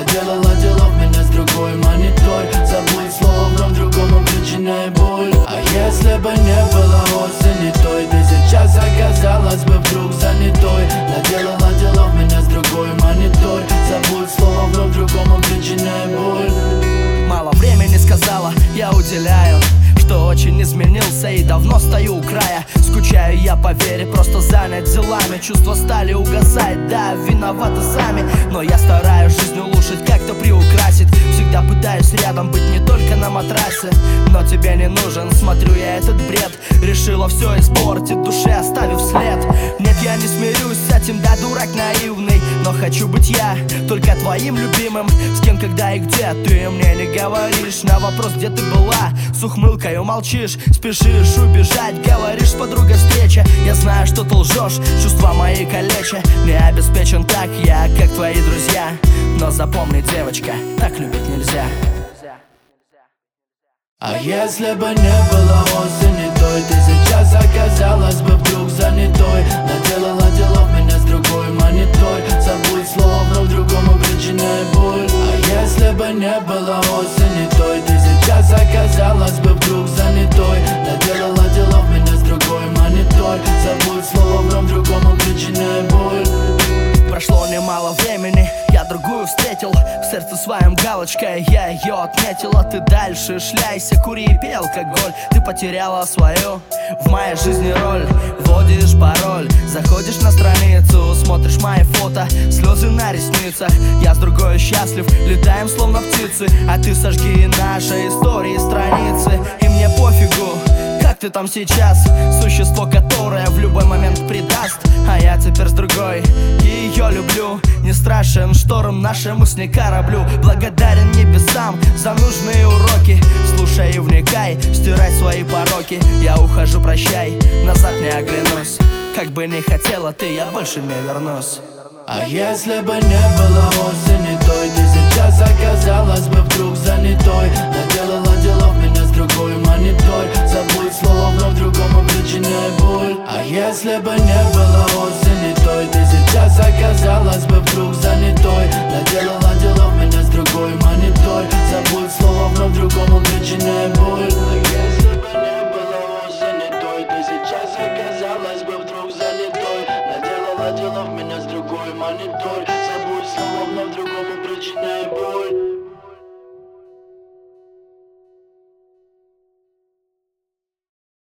наделала делов меня с другой монитор. Забудь слово, вновь другому причиной боль. А если бы не было осени той, ты сейчас оказалась бы вдруг занятой. Наделала делов меня с другой монитор. Забудь слово, вновь другому причиной боль. Мало времени сказала, я уделяю, что очень изменился и давно стою у края. Скучаю я по вере, просто занят делами. Чувства стали угасать, да, виноваты сами. Но я стараюсь жизнь улучшить, как-то приукрасить. Всегда пытаюсь рядом быть, не только на матрасе. Но тебе не нужен, смотрю я этот бред. Решила все испортить, душе оставив след. Нет, я не смирюсь с этим, да, дурак наивный. Но хочу быть я, только твоим любимым. С кем, когда и где, ты мне не говоришь. На вопрос, где ты была, с ухмылкой молчишь. Спешишь убежать, говоришь с подругой встреча. Я знаю, что ты лжешь, чувства мои калеча. Не обеспечен так я, как твои друзья. Но запомни, девочка, так любить нельзя. А если бы не было осени той, ты сейчас оказалась бы вдруг занятой. Наделала делов меня с другой монитор. Забудь слово, вновь другому причиной боль. А если бы не было осени той, ты сейчас оказалась бы вдруг занятой. Наделала делов меня с другой монитор. Забудь слово, вновь другому причиной боль. Прошло немало времени, я другую встретил. В сердце своем галочкой я ее отметила. Ты дальше шляйся, кури и пей алкоголь. Ты потеряла свою в моей жизни роль. Вводишь пароль, заходишь на страницу, смотришь мои фото, слезы на ресницах. Я с другой счастлив, летаем словно птицы. А ты сожги наши истории страницы. И мне пофигу, как ты там сейчас, существо, которое в любой момент предаст. А я теперь с другой, и ее люблю. Не страшен шторм нашему с ней кораблю. Благодарен небесам за нужные уроки. Слушай и вникай, стирай свои пороки. Я ухожу, прощай, назад не оглянусь. Как бы не хотела ты, я больше не вернусь. А если бы не было осени той, ты сейчас оказалась бы вдруг занятой. Наделала делов меня с другой монитор. Забудь слово, вновь другому причиной боль. А если бы не было осени той, ты сейчас оказалась бы вдруг занятой. Наделала делов меня с другой монитор. Забудь слово, вновь другому причиной боль. А если бы не было осени той, ты сейчас оказалась бы вдруг занятой. Наделала делов меня с другой монитор. Забудь слово, вновь другому причиной боль.